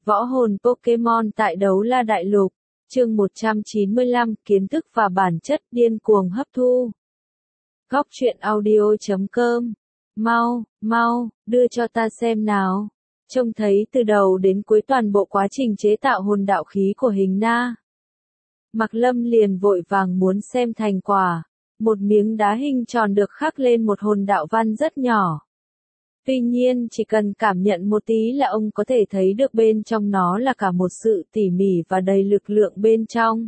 Võ hồn Pokemon tại Đấu La Đại Lục, chương 195, kiến thức và bản chất điên cuồng hấp thu. Góc truyện audio.com. Mau, đưa cho ta xem nào. Trông thấy từ đầu đến cuối toàn bộ quá trình chế tạo hồn đạo khí của Hình Na. Mạc Lâm liền vội vàng muốn xem thành quả. Một miếng đá hình tròn được khắc lên một hồn đạo văn rất nhỏ. Tuy nhiên chỉ cần cảm nhận một tí là ông có thể thấy được bên trong nó là cả một sự tỉ mỉ và đầy lực lượng bên trong.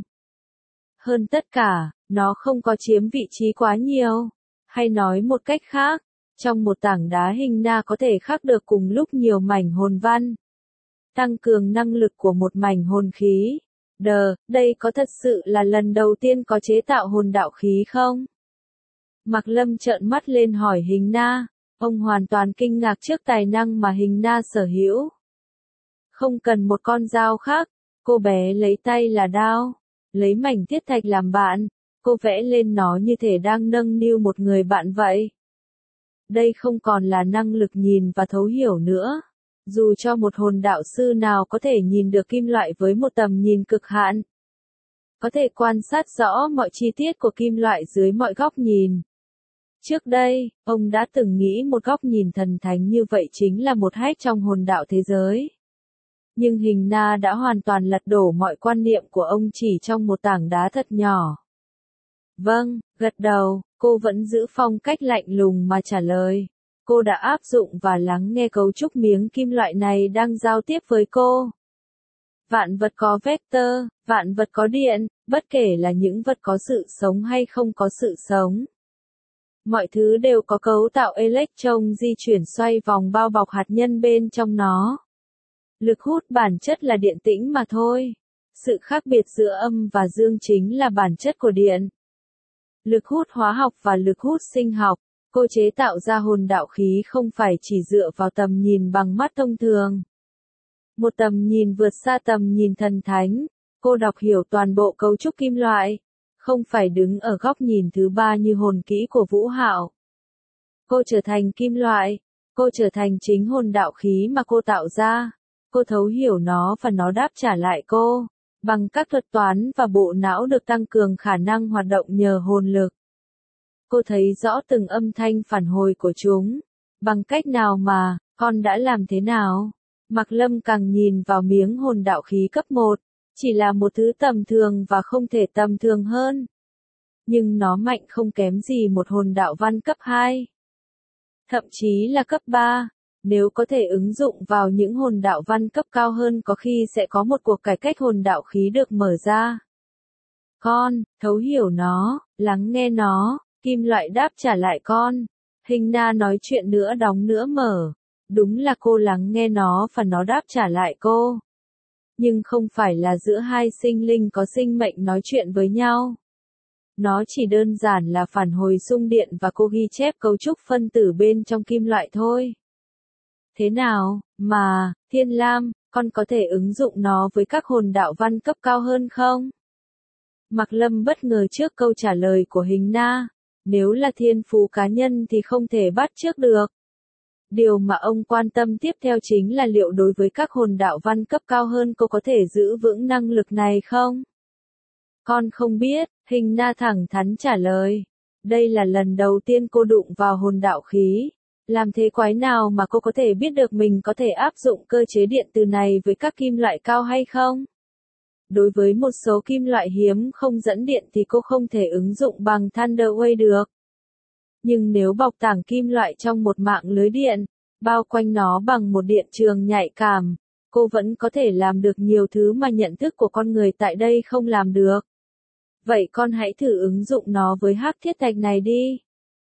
Hơn tất cả, nó không có chiếm vị trí quá nhiều. Hay nói một cách khác, trong một tảng đá Hình Na có thể khắc được cùng lúc nhiều mảnh hồn văn. Tăng cường năng lực của một mảnh hồn khí. Đây có thật sự là lần đầu tiên có chế tạo hồn đạo khí không? Mạc Lâm trợn mắt lên hỏi Hình Na. Ông hoàn toàn kinh ngạc trước tài năng mà Hình Na sở hữu. Không cần một con dao khác, cô bé lấy tay là đao, lấy mảnh thiết thạch làm bạn, cô vẽ lên nó như thể đang nâng niu một người bạn vậy. Đây không còn là năng lực nhìn và thấu hiểu nữa. Dù cho một hồn đạo sư nào có thể nhìn được kim loại với một tầm nhìn cực hạn, có thể quan sát rõ mọi chi tiết của kim loại dưới mọi góc nhìn. Trước đây, ông đã từng nghĩ một góc nhìn thần thánh như vậy chính là một hack trong hồn đạo thế giới. Nhưng Hình Na đã hoàn toàn lật đổ mọi quan niệm của ông chỉ trong một tảng đá thật nhỏ. Vâng, gật đầu, cô vẫn giữ phong cách lạnh lùng mà trả lời. Cô đã áp dụng và lắng nghe cấu trúc miếng kim loại này đang giao tiếp với cô. Vạn vật có vector, vạn vật có điện, bất kể là những vật có sự sống hay không có sự sống. Mọi thứ đều có cấu tạo electron di chuyển xoay vòng bao bọc hạt nhân bên trong nó. Lực hút bản chất là điện tĩnh mà thôi. Sự khác biệt giữa âm và dương chính là bản chất của điện. Lực hút hóa học và lực hút sinh học, cô chế tạo ra hồn đạo khí không phải chỉ dựa vào tầm nhìn bằng mắt thông thường. Một tầm nhìn vượt xa tầm nhìn thần thánh, cô đọc hiểu toàn bộ cấu trúc kim loại. Không phải đứng ở góc nhìn thứ ba như hồn kỹ của Vũ Hạo. Cô trở thành kim loại, cô trở thành chính hồn đạo khí mà cô tạo ra. Cô thấu hiểu nó và nó đáp trả lại cô, bằng các thuật toán và bộ não được tăng cường khả năng hoạt động nhờ hồn lực. Cô thấy rõ từng âm thanh phản hồi của chúng. Bằng cách nào mà, con đã làm thế nào? Mạc Lâm càng nhìn vào miếng hồn đạo khí cấp 1. Chỉ là một thứ tầm thường và không thể tầm thường hơn. Nhưng nó mạnh không kém gì một hồn đạo văn cấp 2. Thậm chí là cấp 3. Nếu có thể ứng dụng vào những hồn đạo văn cấp cao hơn có khi sẽ có một cuộc cải cách hồn đạo khí được mở ra. Con, thấu hiểu nó, lắng nghe nó, kim loại đáp trả lại con. Hình Na nói chuyện nữa đóng nữa mở. Đúng là cô lắng nghe nó và nó đáp trả lại cô. Nhưng không phải là giữa hai sinh linh có sinh mệnh nói chuyện với nhau. Nó chỉ đơn giản là phản hồi xung điện và cô ghi chép cấu trúc phân tử bên trong kim loại thôi. Thế nào, mà, Thiên Lam, con có thể ứng dụng nó với các hồn đạo văn cấp cao hơn không? Mạc Lâm bất ngờ trước câu trả lời của Hình Na. Nếu là thiên phú cá nhân thì không thể bắt chước được. Điều mà ông quan tâm tiếp theo chính là liệu đối với các hồn đạo văn cấp cao hơn cô có thể giữ vững năng lực này không? Con không biết, Hình Na thẳng thắn trả lời. Đây là lần đầu tiên cô đụng vào hồn đạo khí. Làm thế quái nào mà cô có thể biết được mình có thể áp dụng cơ chế điện từ này với các kim loại cao hay không? Đối với một số kim loại hiếm không dẫn điện thì cô không thể ứng dụng bằng Thunderwave được. Nhưng nếu bọc tảng kim loại trong một mạng lưới điện, bao quanh nó bằng một điện trường nhạy cảm, cô vẫn có thể làm được nhiều thứ mà nhận thức của con người tại đây không làm được. Vậy con hãy thử ứng dụng nó với hắc thiết thạch này đi.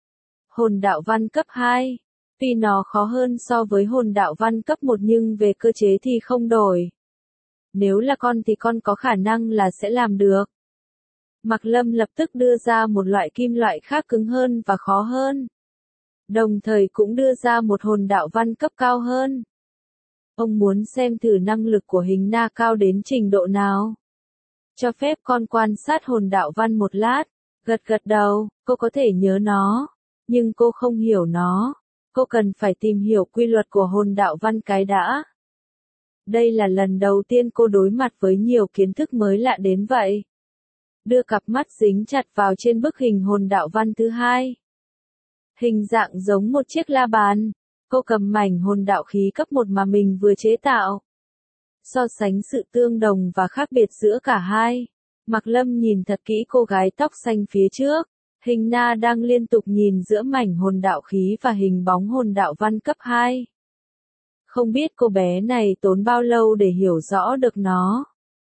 Hồn đạo văn cấp 2. Tuy nó khó hơn so với hồn đạo văn cấp 1 nhưng về cơ chế thì không đổi. Nếu là con thì con có khả năng là sẽ làm được. Mạc Lâm lập tức đưa ra một loại kim loại khác cứng hơn và khó hơn. Đồng thời cũng đưa ra một hồn đạo văn cấp cao hơn. Ông muốn xem thử năng lực của Hình Na cao đến trình độ nào. Cho phép con quan sát hồn đạo văn một lát. Gật đầu, cô có thể nhớ nó. Nhưng cô không hiểu nó. Cô cần phải tìm hiểu quy luật của hồn đạo văn cái đã. Đây là lần đầu tiên cô đối mặt với nhiều kiến thức mới lạ đến vậy. Đưa cặp mắt dính chặt vào trên bức hình hồn đạo văn thứ hai. Hình dạng giống một chiếc la bàn. Cô cầm mảnh hồn đạo khí cấp 1 mà mình vừa chế tạo. So sánh sự tương đồng và khác biệt giữa cả hai. Mạc Lâm nhìn thật kỹ cô gái tóc xanh phía trước. Hình na đang liên tục nhìn giữa mảnh hồn đạo khí và hình bóng hồn đạo văn cấp 2. Không biết cô bé này tốn bao lâu để hiểu rõ được nó.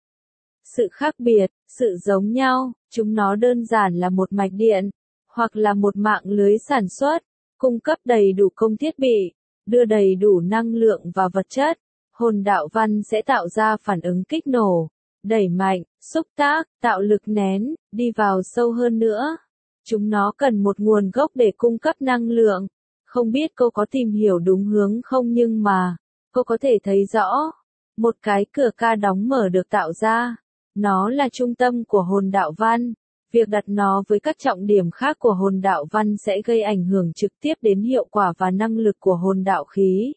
Sự khác biệt, sự giống nhau, chúng nó đơn giản là một mạch điện, hoặc là một mạng lưới sản xuất, cung cấp đầy đủ công thiết bị, đưa đầy đủ năng lượng và vật chất. Hồn đạo văn sẽ tạo ra phản ứng kích nổ, đẩy mạnh, xúc tác, tạo lực nén, đi vào sâu hơn nữa. Chúng nó cần một nguồn gốc để cung cấp năng lượng. Không biết cô có tìm hiểu đúng hướng không, nhưng mà cô có thể thấy rõ. Một cái cửa ca đóng mở được tạo ra. Nó là trung tâm của hồn đạo văn. Việc đặt nó với các trọng điểm khác của hồn đạo văn sẽ gây ảnh hưởng trực tiếp đến hiệu quả và năng lực của hồn đạo khí.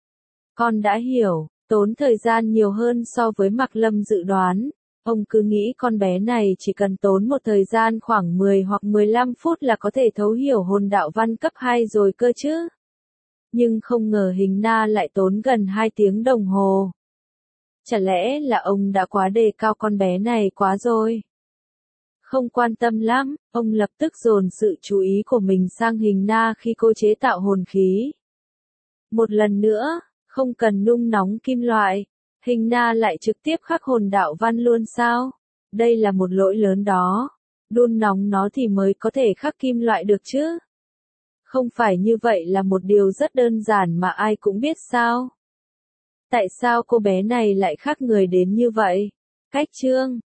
Con đã hiểu, tốn thời gian nhiều hơn so với Mạc Lâm dự đoán. Ông cứ nghĩ con bé này chỉ cần tốn một thời gian khoảng 10 hoặc 15 phút là có thể thấu hiểu hồn đạo văn cấp 2 rồi cơ chứ. Nhưng không ngờ hình na lại tốn gần 2 tiếng đồng hồ. Chả lẽ là ông đã quá đề cao con bé này quá rồi? Không quan tâm lắm, ông lập tức dồn sự chú ý của mình sang hình na khi cô chế tạo hồn khí. Một lần nữa, không cần nung nóng kim loại. Hình na lại trực tiếp khắc hồn đạo văn luôn sao? Đây là một lỗi lớn đó. Đun nóng nó thì mới có thể khắc kim loại được chứ. Không phải như vậy là một điều rất đơn giản mà ai cũng biết sao? Tại sao cô bé này lại khác người đến như vậy? Cách chương